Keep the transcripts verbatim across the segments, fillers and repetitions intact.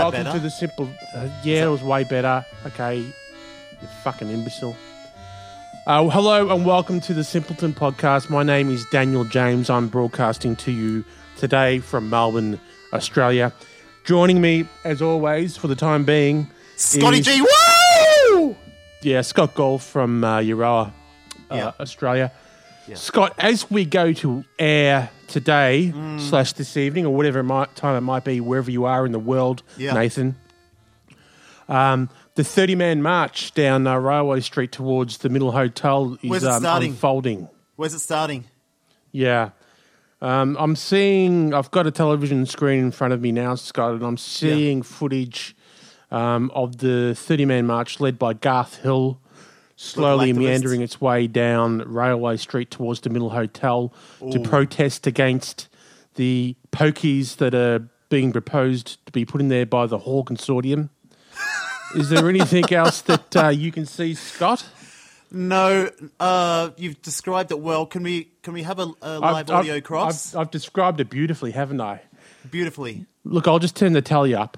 welcome better? to the simple. Uh, yeah, that- it was way better. Okay, you fucking imbecile. Uh, hello and welcome to the Simpleton Podcast. My name is Daniel James. I'm broadcasting to you today from Melbourne, Australia. Joining me, as always, for the time being, Scotty is, G, woo! yeah, Scott Golf from uh, Euroa, uh, Yeah. Australia. Yeah. Scott, as we go to air today slash this evening or whatever it might, time it might be, wherever you are in the world, Yeah. Nathan, um, the thirty-man march down uh, Railway Street towards the Middle Hotel Where's is it um, starting? unfolding. Where's it starting? Yeah. Um, I'm seeing, I've got a television screen in front of me now, Scott, and I'm seeing footage um, of the thirty-man march led by Garth Hill, slowly activist. meandering its way down Railway Street towards the Middle Hotel to protest against the pokies that are being proposed to be put in there by the Hall Consortium. Is there anything else that uh, you can see, Scott? No, uh, you've described it well. Can we can we have a, a live audio cross? I've, I've described it beautifully, haven't I? Beautifully. Look, I'll just turn the tally up.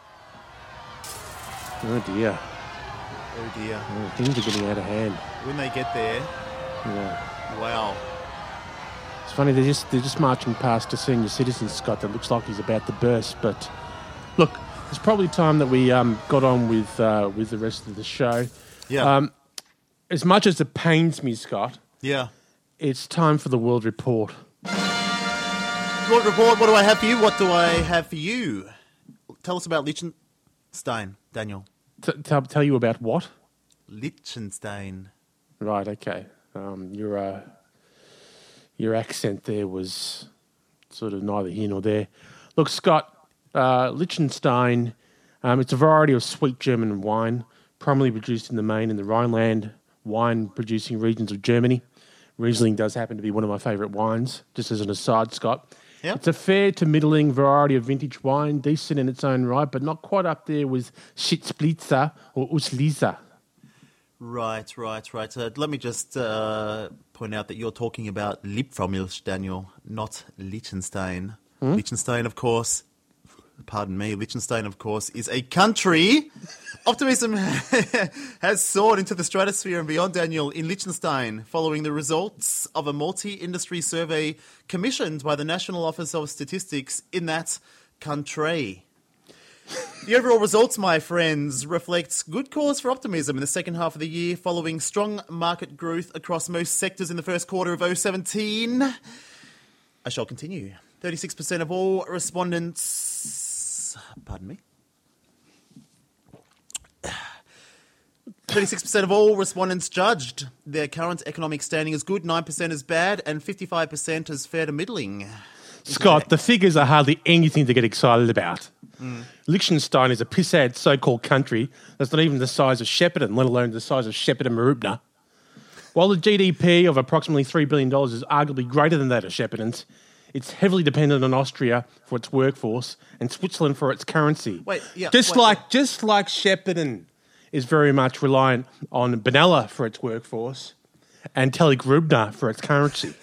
Oh dear. Oh dear. Oh, things are getting out of hand. When they get there, Yeah. wow. It's funny, they're just they're just marching past a senior citizen, Scott, that looks like he's about to burst. But look, it's probably time that we um, got on with uh, with the rest of the show. Yeah. Um, as much as it pains me, Scott, yeah. it's time for the World Report. World Report, what do I have for you? What do I have for you? Tell us about Liechtenstein, Daniel. T- tell tell you about what? Liechtenstein. Right. Okay. Um, your uh, your accent there was sort of neither here nor there. Look, Scott, uh, Liechtenstein. Um, it's a variety of sweet German wine, primarily produced in the Main and the Rhineland wine-producing regions of Germany. Riesling does happen to be one of my favourite wines. Just as an aside, Scott. Yep. It's a fair to middling variety of vintage wine, decent in its own right, but not quite up there with Schitzblitzer or Uslisa. Right, right, right. Uh, let me just uh, point out that you're talking about Liebfraumilch, Daniel, not Liechtenstein. Hmm? Liechtenstein, of course, pardon me, Liechtenstein, of course, is a country. Optimism has soared into the stratosphere and beyond, Daniel, in Liechtenstein, following the results of a multi-industry survey commissioned by the National Office of Statistics in that country. The overall results, my friends, reflects good cause for optimism in the second half of the year following strong market growth across most sectors in the first quarter of twenty seventeen. I shall continue. thirty-six percent of all respondents... Pardon me? thirty-six percent of all respondents judged their current economic standing as good, nine percent as bad, and fifty-five percent as fair to middling. Scott, the figures are hardly anything to get excited about. Mm. Liechtenstein is a pissad so-called country that's not even the size of Shepparton, let alone the size of Shepparton Marupna. While the G D P of approximately three billion dollars is arguably greater than that of Shepparton's, it's heavily dependent on Austria for its workforce and Switzerland for its currency. Wait, yeah, just wait, like wait. just like Shepparton is very much reliant on Benalla for its workforce and Telegrubna for its currency.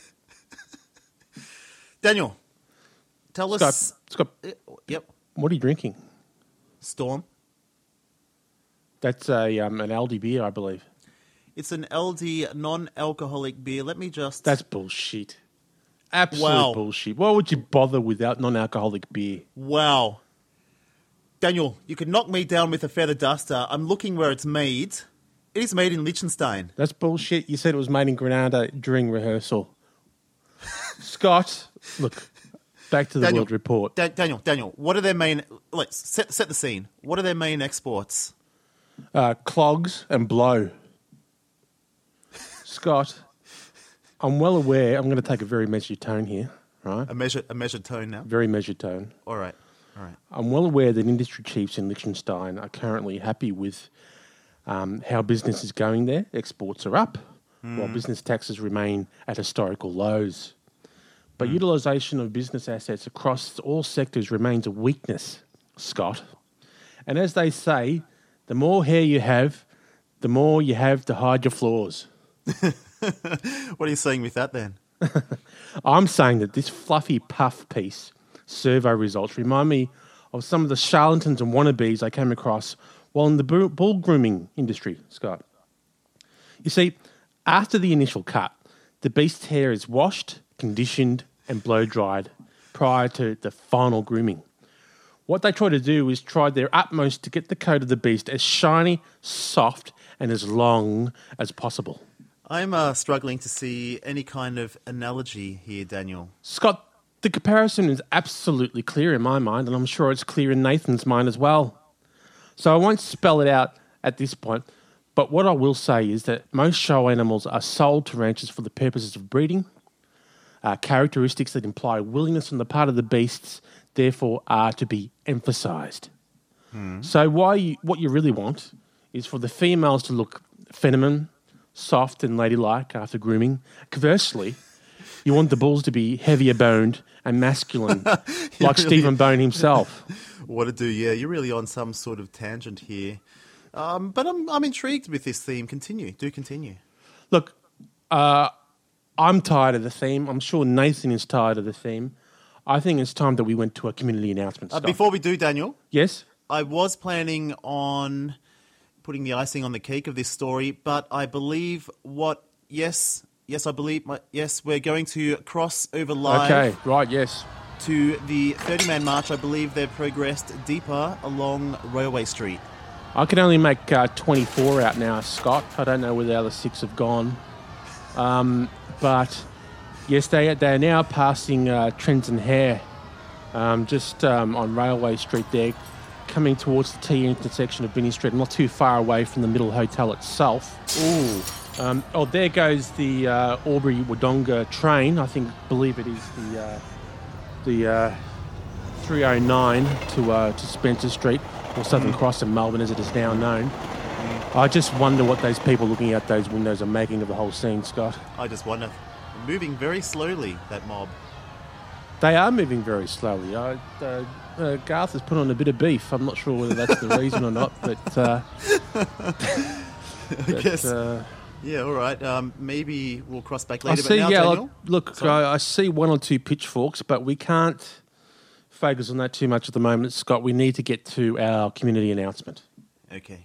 Daniel, tell Scott, us... Scott, Uh, yep. what are you drinking? Storm. That's a um, an Aldi beer, I believe. It's an L D non-alcoholic beer. Let me just... That's bullshit. Absolute Wow. bullshit. Why would you bother without non-alcoholic beer? Wow. Daniel, you could knock me down with a feather duster. I'm looking where it's made. It is made in Liechtenstein. That's bullshit. You said it was made in Granada during rehearsal. Scott, look, back to the Daniel, World Report. Da- Daniel, Daniel, what are their main... Let's set, set the scene. What are their main exports? Uh, clogs and blow. Scott, I'm well aware, I'm going to take a very measured tone here, right? A measured, a measured tone now. Very measured tone. All right, all right. I'm well aware that industry chiefs in Liechtenstein are currently happy with um, how business is going there. Exports are up, Mm. while business taxes remain at historical lows. But utilisation of business assets across all sectors remains a weakness, Scott. And as they say, the more hair you have, the more you have to hide your flaws. What are you saying with that then? I'm saying that this fluffy puff piece survey results remind me of some of the charlatans and wannabes I came across while in the bull bull grooming industry, Scott. You see, after the initial cut, the beast's hair is washed, conditioned, and blow-dried prior to the final grooming. What they try to do is try their utmost to get the coat of the beast as shiny, soft, and as long as possible. I'm uh, struggling to see any kind of analogy here, Daniel. Scott, the comparison is absolutely clear in my mind, and I'm sure it's clear in Nathan's mind as well. So I won't spell it out at this point, but what I will say is that most show animals are sold to ranchers for the purposes of breeding. Uh, characteristics that imply willingness on the part of the beasts, therefore, are to be emphasised. Hmm. So why you, what you really want is for the females to look feminine, soft and ladylike after grooming. Conversely, you want the bulls to be heavier boned and masculine, like really, Stephen Bone himself. What to do, yeah. You're really on some sort of tangent here. Um, but I'm I'm intrigued with this theme. Continue. Do continue. Look, uh, I'm tired of the theme. I'm sure Nathan is tired of the theme. I think it's time that we went to a community announcement. Uh, before we do, Daniel. Yes? I was planning on putting the icing on the cake of this story, but I believe what... Yes, yes, I believe... My, yes, we're going to cross over live... Okay, right, yes. ...to the thirty-man march. I believe they've progressed deeper along Railway Street. I can only make uh, twenty-four out now, Scott. I don't know where the other six have gone. Um, but, yes, they, they are now passing uh, Trends and Hare, um, just um, on Railway Street there, coming towards the T intersection of Binney Street, not too far away from the Middle Hotel itself. Ooh. Um, oh, there goes the uh, Albury-Wodonga train. I think, believe it is the uh, the uh, three oh nine to uh, to Spencer Street, or Southern Cross in Melbourne, as it is now known. I just wonder what those people looking out those windows are making of the whole scene, Scott. I just wonder. Moving very slowly, that mob. They are moving very slowly. I, uh, uh, Garth has put on a bit of beef. I'm not sure whether that's the reason or not, but... Uh, I but, guess... Uh, yeah, all right. Um, maybe we'll cross back later. I see, but now, yeah, Daniel? look, look I, I see one or two pitchforks, but we can't focus on that too much at the moment, Scott. We need to get to our community announcement. Okay.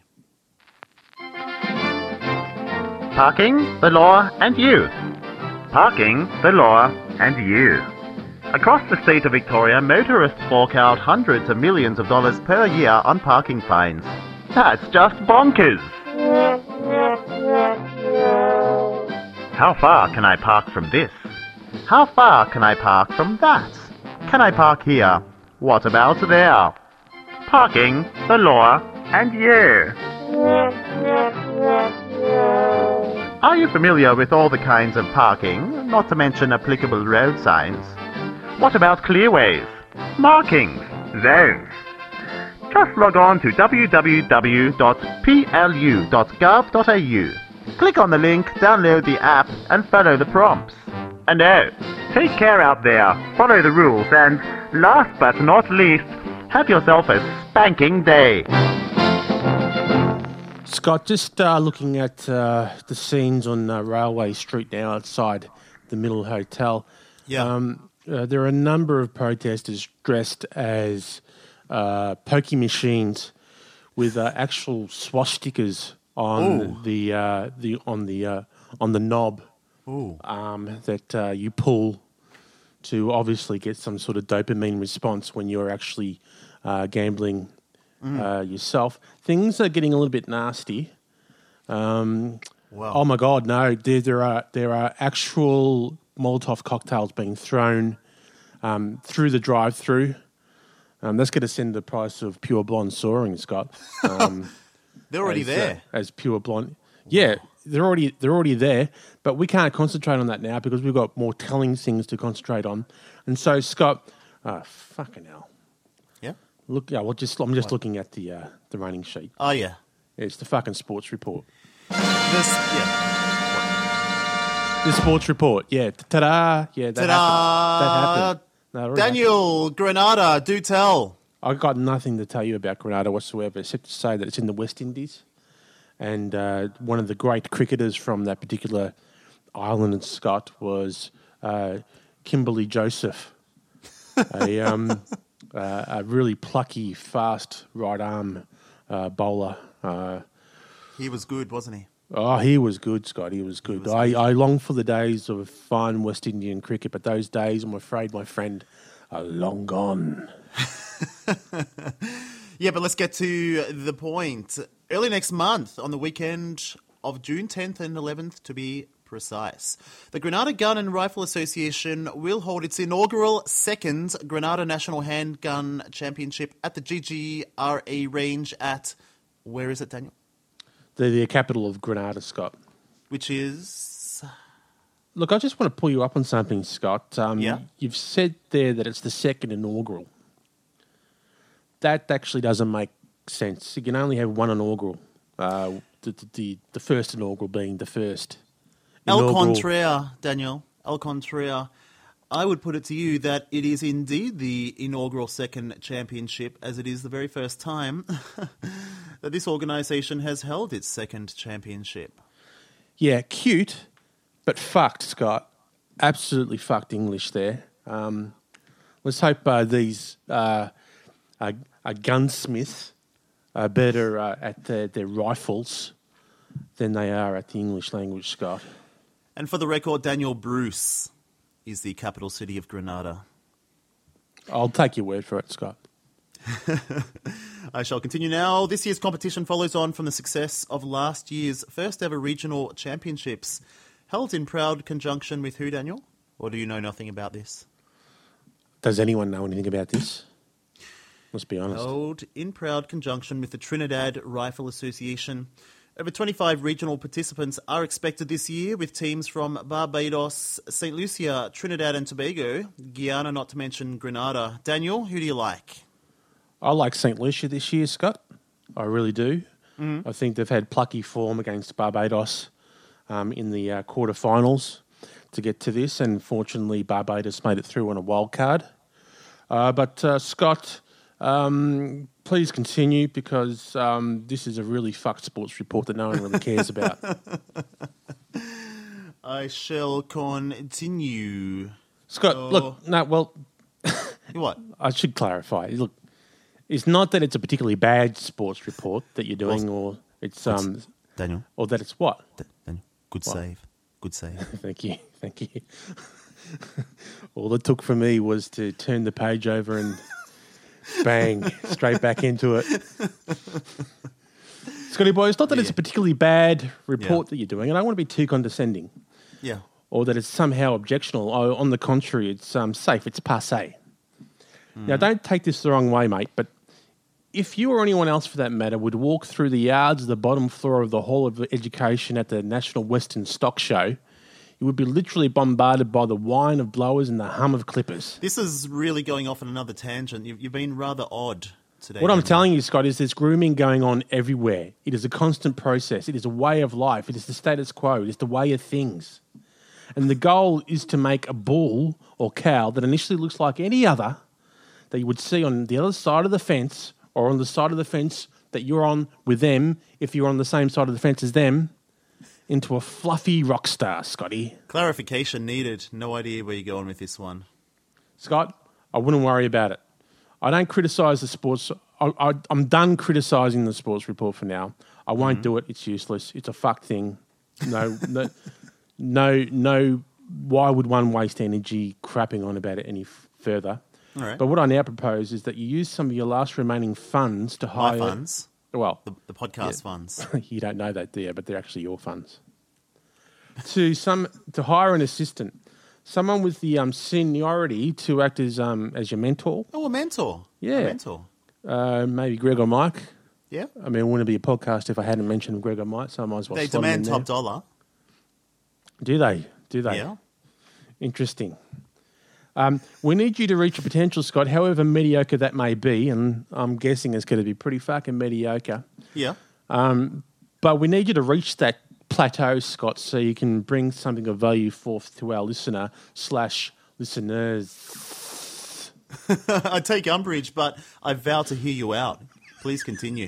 Parking, the law, and you. Parking, the law, and you. Across the state of Victoria, motorists fork out hundreds of millions of dollars per year on parking fines. That's just bonkers. How far can I park from this? How far can I park from that? Can I park here? What about there? Parking, the law, and you. Are you familiar with all the kinds of parking, not to mention applicable road signs? What about clearways, markings, zones? Just log on to w w w dot p l u dot gov dot a u. Click on the link, download the app, and follow the prompts. And oh, take care out there, follow the rules, and last but not least, have yourself a spanking day. Scott, just uh, looking at uh, the scenes on uh, Railway Street now outside the Middle Hotel. Yeah. Um, uh, there are a number of protesters dressed as uh, pokey machines with uh, actual swastikas on Ooh. the uh, the on the uh, on the knob um, that uh, you pull to obviously get some sort of dopamine response when you're actually uh, gambling. Mm. Uh, yourself. Things are getting a little bit nasty. Um, wow. Oh my God, no! There, there are there are actual Molotov cocktails being thrown um, through the drive-through. Um, that's going to send the price of Pure Blonde soaring, Scott. Um, they're already as, there uh, as Pure Blonde. Yeah, they're already they're already there, but we can't concentrate on that now because we've got more telling things to concentrate on. And so, Scott, oh, fucking hell. Look, yeah, well, just I'm just what? looking at the uh, the running sheet. Oh yeah, it's the fucking sports report. This, yeah, what? The sports report. Yeah, ta-da! Yeah, that ta-da! happened. That happened. No, Daniel, happened. Grenada, do tell. I've got nothing to tell you about Grenada whatsoever, except to say that it's in the West Indies, and uh, one of the great cricketers from that particular island, Scott, was uh, Kimberly Joseph, a um. uh, a really plucky, fast right arm uh, bowler. Uh, He was good, wasn't he? oh, he was good, Scott. He was good. was I, good. I long for the days of fine West Indian cricket, but those days, I'm afraid, my friend, are long gone. Yeah, but let's get to the point. Early next month, on the weekend of June tenth and eleventh, to be precise, the Granada Gun and Rifle Association will hold its inaugural second Granada National Handgun Championship at the G G R A range at, where is it, Daniel? The, the capital of Granada, Scott. Which is... Look, I just want to pull you up on something, Scott. Um, Yeah? You've said there that it's the second inaugural. That actually doesn't make sense. You can only have one inaugural. Uh, the, the, the, the first inaugural being the first. Al inaugural- contraire, Daniel. Al contraire. I would put it to you that it is indeed the inaugural second championship, as it is the very first time that this organisation has held its second championship. Yeah, cute, but fucked, Scott. Absolutely fucked English there. Um, let's hope uh, these uh, uh, uh, gunsmiths are better uh, at their, their rifles than they are at the English language, Scott. And for the record, Daniel, Bruce is the capital city of Granada. I'll take your word for it, Scott. I shall continue now. This year's competition follows on from the success of last year's first ever regional championships, held in proud conjunction with who, Daniel? Or do you know nothing about this? Does anyone know anything about this? Let's be honest. Held in proud conjunction with the Trinidad Rifle Association. Over twenty-five regional participants are expected this year, with teams from Barbados, Saint Lucia, Trinidad and Tobago, Guyana, not to mention Grenada. Daniel, who do you like? I like Saint Lucia this year, Scott. I really do. Mm-hmm. I think they've had plucky form against Barbados um, in the uh, quarterfinals to get to this, and fortunately Barbados made it through on a wild card. Uh, but uh, Scott, um, please continue, because um, this is a really fucked sports report that no one really cares about. I shall continue. Scott, Oh. look, no, well, What? I should clarify. Look, it's not that it's a particularly bad sports report that you're doing, or it's um, Daniel, or that it's what? D- Daniel, good What? save. Good save. Thank you, thank you. All it took for me was to turn the page over and bang, straight back into it. Scotty boy, it's not that it's a particularly bad report Yeah. that you're doing, and I don't want to be too condescending, Yeah. or that it's somehow objectionable. Oh, on the contrary, it's um, safe, it's passé. Mm. Now, don't take this the wrong way, mate, but if you or anyone else for that matter would walk through the yards of the bottom floor of the Hall of Education at the National Western Stock Show, you would be literally bombarded by the whine of blowers and the hum of clippers. This is really going off on another tangent. You've, you've been rather odd today. What I'm Daniel. telling you, Scott, is there's grooming going on everywhere. It is a constant process. It is a way of life. It is the status quo. It is the way of things. And the goal is to make a bull or cow that initially looks like any other that you would see on the other side of the fence, or on the side of the fence that you're on with them, if you're on the same side of the fence as them, into a fluffy rock star, Scotty. Clarification needed. No idea where you're going with this one. Scott, I wouldn't worry about it. I don't criticise the sports. I, I, I'm done criticising the sports report for now. I won't do it. It's useless. It's a fuck thing. No, no, no, no. Why would one waste energy crapping on about it any f- further? All right. But what I now propose is that you use some of your last remaining funds to My hire... funds. Well, The, the podcast funds. you don't know that, do you? But they're actually your funds. to some to hire an assistant, someone with the um, seniority to act as um, as your mentor. Oh, a mentor. Yeah. A mentor. Uh, maybe Greg or Mike. Yeah. I mean, it wouldn't be a podcast if I hadn't mentioned Greg or Mike, so I might as well They slot them in demand there. top dollar. Do they? Do they? Yeah. Interesting. Um, we need you to reach your potential, Scott, however mediocre that may be, and I'm guessing it's going to be pretty fucking mediocre. Yeah. But we need you to reach that plateau, Scott, so you can bring something of value forth to our listener slash listeners. I take umbrage, but I vow to hear you out. Please continue.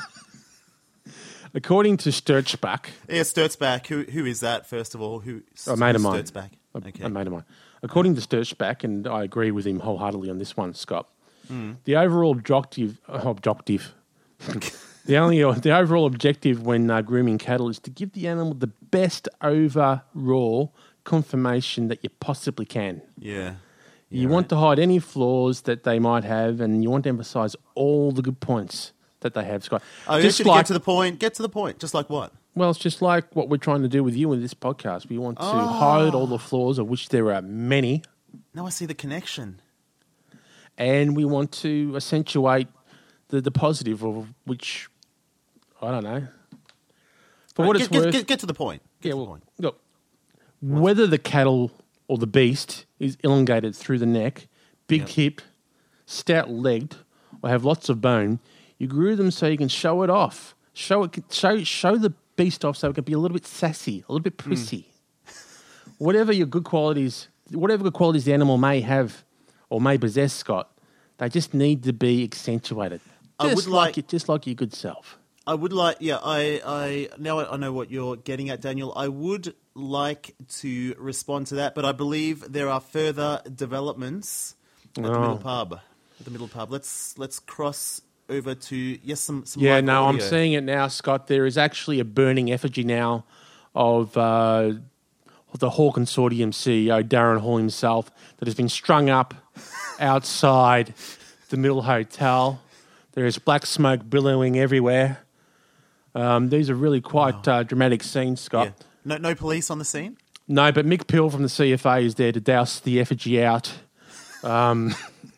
According to Sturchbach, Yeah, Sturtzbach. Who who is that? First of all, who? a mate of mine. Sturtzbach. A, Okay. a mate of mine. According to Sturchbach, and I agree with him wholeheartedly on this one, Scott, Mm. The overall objective, uh, objective, the only the overall objective when uh, grooming cattle is to give the animal the best overall conformation that you possibly can. Yeah. You Yeah, want right. to hide any flaws that they might have, and you want to emphasise all the good points that they have, Scott. Oh, you Just should like, get to the point. Get to the point. Just like what? well, it's just like what we're trying to do with you in this podcast. We want to Oh. hide all the flaws, of which there are many, Now I see the connection. and we want to accentuate the, the positive, of which, I don't know. For Right, what get, it's get, worth, get, get to the point. Get yeah, to the well, point. look, whether the cattle or the beast is elongated through the neck, big Yep. hip, stout-legged, or have lots of bone, you grew them so you can show it off. Show it, show show the beast off so it can be a little bit sassy, a little bit prissy. Whatever your good qualities, whatever good qualities the animal may have or may possess, Scott, they just need to be accentuated. I Just would like like- it, just like your good self. I would like, yeah, I, I now I know what you're getting at, Daniel. I would like to respond to that, but I believe there are further developments at the Oh. middle pub. At the middle pub, let's let's cross over to yes, some some Yeah, live no, I'm audio. seeing it now, Scott. There is actually a burning effigy now of uh, the Hall Consortium C E O, Darren Hall himself, that has been strung up outside the Middle Hotel. There is black smoke billowing everywhere. Um, these are really quite uh, dramatic scenes, Scott. Yeah. No, no police on the scene. No, but Mick Pill from the C F A is there to douse the effigy out um,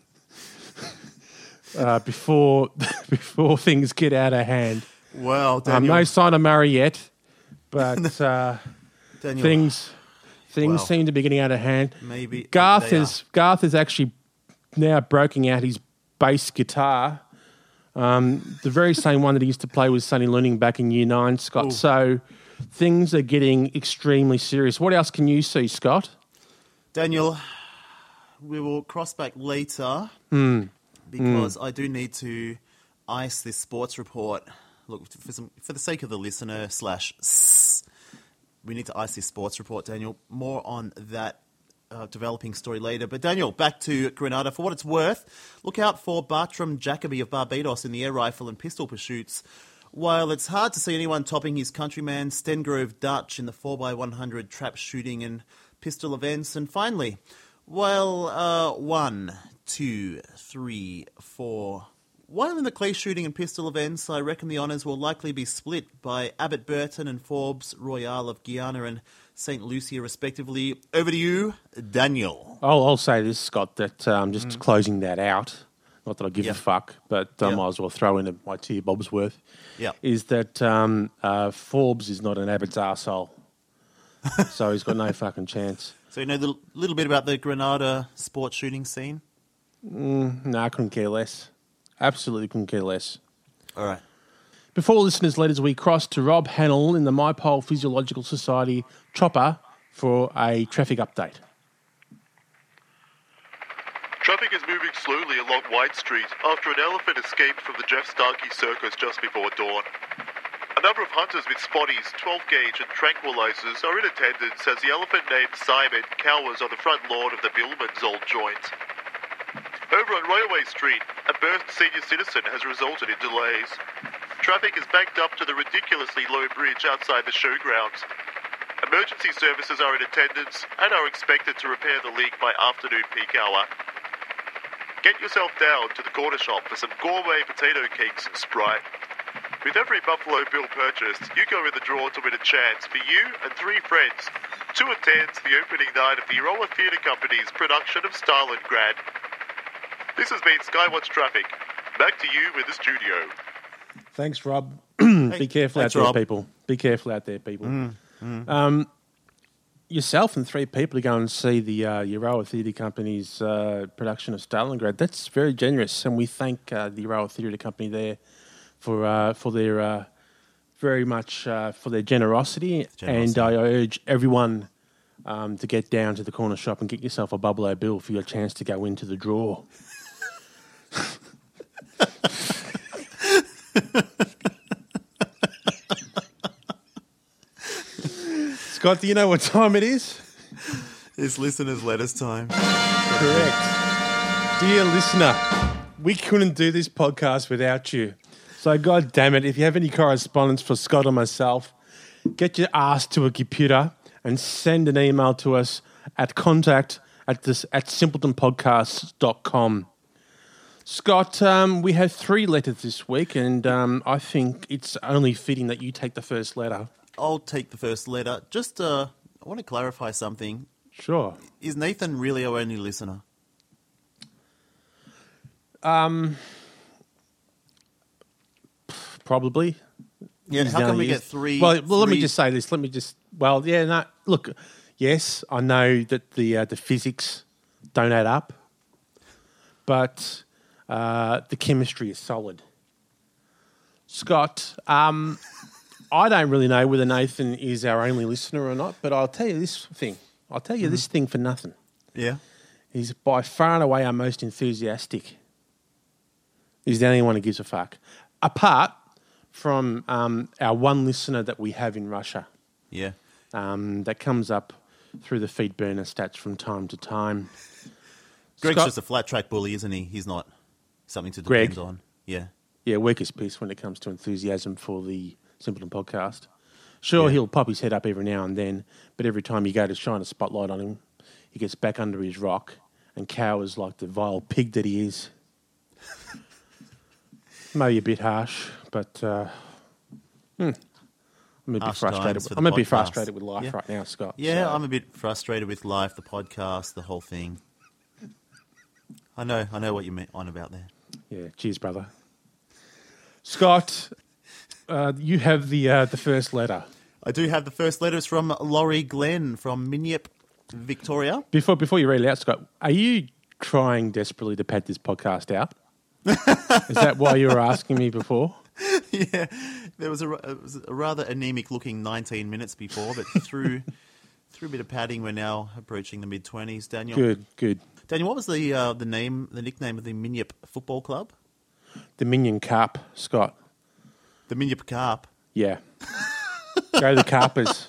uh, before before things get out of hand. Well, Um, Daniel, no sign of Murray yet, but uh, Daniel, things things Well, seem to be getting out of hand. maybe Garth they is Garth is actually now breaking out his bass guitar, um, the very same one that he used to play with Sonny Looning back in Year Nine, Scott. Ooh. So things are getting extremely serious. What else can you see, Scott? Daniel, we will cross back later Hmm. because I do need to ice this sports report. Look, for, some, for the sake of the listener slash s, we need to ice this sports report, Daniel. More on that uh, developing story later. But Daniel, back to Grenada. For what it's worth, look out for Bartram Jacoby of Barbados in the air rifle and pistol pursuits. While it's hard to see anyone topping his countryman, Stengrove Dutch in the four by one hundred trap shooting and pistol events. And finally, while uh, one, two, three, four... While in the clay shooting and pistol events, I reckon the honours will likely be split by Abbott Burton and Forbes Royale of Guyana and Saint Lucia, respectively. Over to you, Daniel. I'll, I'll say this, Scott, that um, just closing that out, not that I give Yeah. a fuck, but I Yeah. might as well throw in a, my T. Bob's worth, Yeah. is that um, uh, Forbes is not an Abbott's arsehole. So he's got no fucking chance. So you know a little bit about the Grenada sports shooting scene? No, I couldn't care less. Absolutely couldn't care less. All right. Before listeners' letters, we cross to Rob Hannell in the MyPole Physiological Society chopper for a traffic update. Traffic is moving slowly along White Street after an elephant escaped from the Jeff Starkey Circus just before dawn. A number of hunters with spotties, twelve gauge and tranquilizers are in attendance as the elephant named Simon cowers on the front lawn of the Billman's old joint. Over on Railway Street, a burst senior citizen has resulted in delays. Traffic is backed up to the ridiculously low bridge outside the showgrounds. Emergency services are in attendance and are expected to repair the leak by afternoon peak hour. Get yourself down to the corner shop for some gourmet potato cakes and Sprite. With every Buffalo Bill purchased, you go in the draw to win a chance for you and three friends to attend the opening night of the Rolla Theatre Company's production of Stalingrad. This has been Skywatch Traffic. Back to you in the studio. Thanks, Rob. Be careful thanks, out there, Rob. people. Be careful out there, people. Um, yourself and three people are going to see the uh, Euroa Theatre Company's uh, production of Stalingrad. That's very generous, and we thank uh, the Euroa Theatre Company there for uh, for their uh, very much uh, for their generosity. Generosity. And I urge everyone um, to get down to the corner shop and get yourself a Bubble O Bill for your chance to go into the draw. Scott, do you know what time it is? It's listeners' letters time. Correct. Dear listener, we couldn't do this podcast without you. So, God damn it, if you have any correspondence for Scott or myself, get your ass to a computer and send an email to us at contact at this at simpleton podcasts dot com. Scott, um, we have three letters this week, and um, I think it's only fitting that you take the first letter. I'll take the first letter. Just, uh, I want to clarify something. Sure. Is Nathan really our only listener? Um, probably. Yeah. He's How now can we used- get three? Well, well, let me three- just say this. Let me just. Well, yeah. No, look. Yes, I know that the uh, the physics don't add up, but uh, the chemistry is solid. Scott, um, I don't really know whether Nathan is our only listener or not, but I'll tell you this thing. I'll tell you this thing for nothing. Yeah. He's by far and away our most enthusiastic. He's the only one who gives a fuck. Apart from um, our one listener that we have in Russia, Yeah. um, that comes up through the feed burner stats from time to time. Greg's Scott- just a flat track bully, isn't he? He's not something to Greg. depend on. Yeah. Yeah, weakest piece when it comes to enthusiasm for the Simpleton podcast. Sure, Yeah. he'll pop his head up every now and then, but every time you go to shine a spotlight on him, he gets back under his rock and cowers like the vile pig that he is. Maybe a bit harsh, but uh, hmm, I'm a bit Harsh frustrated. times for the I'm a bit podcast. frustrated with life Yeah. right now, Scott. Yeah, so- I'm a bit frustrated with life, the podcast, the whole thing. I know, I know what you meant on about there. Yeah, cheers, brother. Scott, uh, you have the uh, the first letter. I do have the first letters from Laurie Glenn from Minyip, Victoria. Before before you read it out, Scott, are you trying desperately to pad this podcast out? Is that why you were asking me before? Yeah, there was a, it was a rather anemic-looking nineteen minutes before, but through through a bit of padding, we're now approaching the mid twenties. Daniel, Good, good. Daniel, what was the uh, the name, the nickname of the Minyip Football Club? The Minion Carp, Scott. The Minyip Carp. Yeah. Go the Carpers.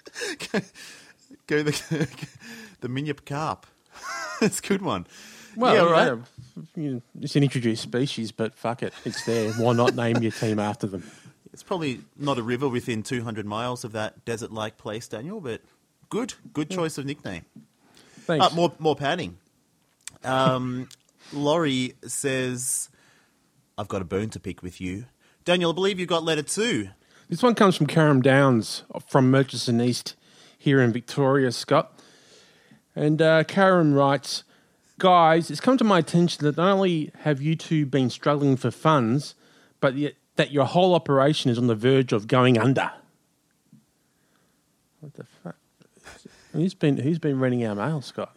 Go the the Minyip Carp. It's a good one. Well, yeah, yeah, right. you know, it's an introduced species, but fuck it, it's there. Why not name your team after them? It's probably not a river within two hundred miles of that desert-like place, Daniel, but good, good choice of nickname. Thanks. Uh, more, more padding. Um, Laurie says, "I've got a bone to pick with you, Daniel. I believe you got letter two." This one comes from Karam Downs from Murchison East here in Victoria, Scott. And uh, Karam writes, guys, it's come to my attention that not only have you two been struggling for funds, but yet that your whole operation is on the verge of going under. What the fuck? Who's been, who's been reading our mail, Scott?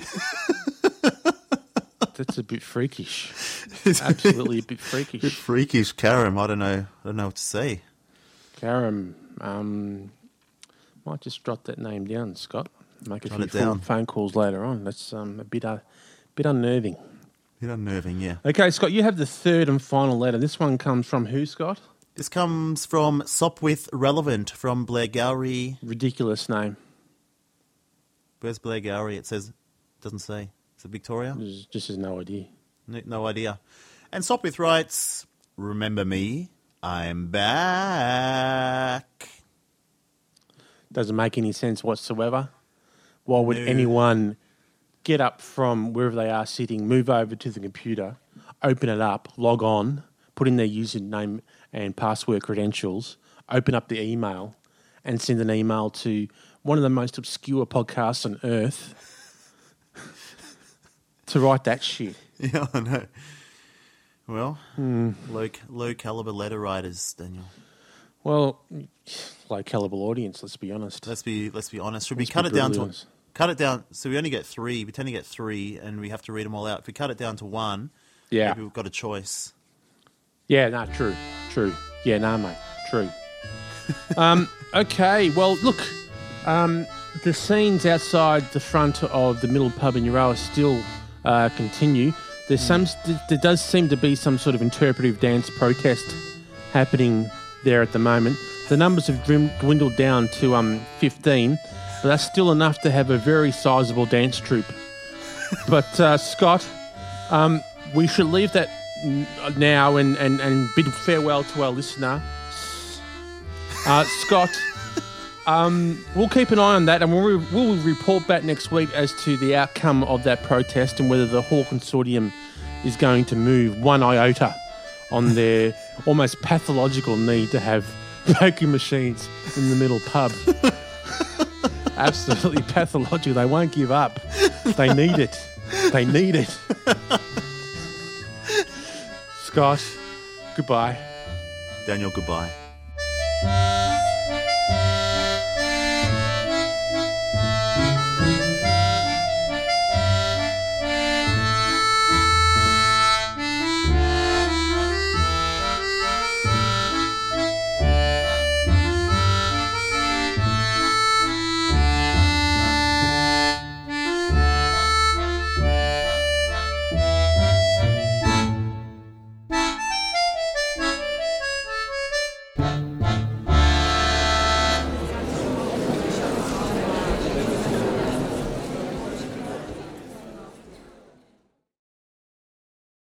That's a bit freakish. Absolutely a bit freakish. Freakish, Karam. I don't know. I don't know what to say. Karam, um, might just jot that name down, Scott. Make a Jot few it phone- down. phone calls later on. That's um, a bit, uh, bit unnerving. Bit unnerving, yeah. Okay, Scott, you have the third and final letter. This one comes from who, Scott? This comes from Sopwith Relevant from Blair Gowrie. Ridiculous name. Where's Blair Gowrie? It says, doesn't say. Is it Victoria? Just, just has no idea. No, no idea. And Sopwith writes, "Remember me? I'm back." Doesn't make any sense whatsoever. Why would No. anyone get up from wherever they are sitting, move over to the computer, open it up, log on, put in their username and password credentials, open up the email, and send an email to one of the most obscure podcasts on earth to write that shit? Yeah, I know. Well, Hmm. low low caliber letter writers, Daniel. Well, low caliber audience, let's be honest. Let's be let's be honest. Should we Let's be cut it down brutally to honest. cut it down? So we only get three. We tend to get three, and we have to read them all out. If we cut it down to one, Yeah. maybe we've got a choice. Yeah, no, true, true. Yeah, no, mate, true. um, okay, well, look, um, the scenes outside the front of the Middle Pub in Euroa still uh, continue. There's some, there does seem to be some sort of interpretive dance protest happening there at the moment. The numbers have dwin- dwindled down to um fifteen, but that's still enough to have a very sizable dance troupe. But uh, Scott, um, we should leave that n- now and, and, and bid farewell to our listener, uh, Scott. Um, we'll keep an eye on that, and we'll, re- we'll report back next week as to the outcome of that protest and whether the Hall Consortium is going to move one iota on their almost pathological need to have poker machines in the middle pub. Absolutely pathological. They won't give up. They need it. They need it. Scott, goodbye. Daniel, goodbye.